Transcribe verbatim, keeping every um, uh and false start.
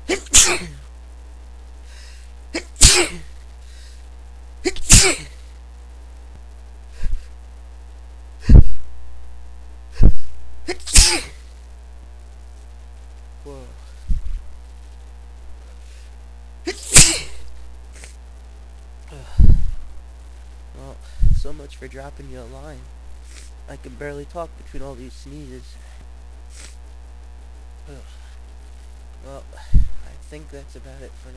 Whoa. Well, so much for dropping you a line. I can barely talk between all these sneezes. Well, I think that's about it for now.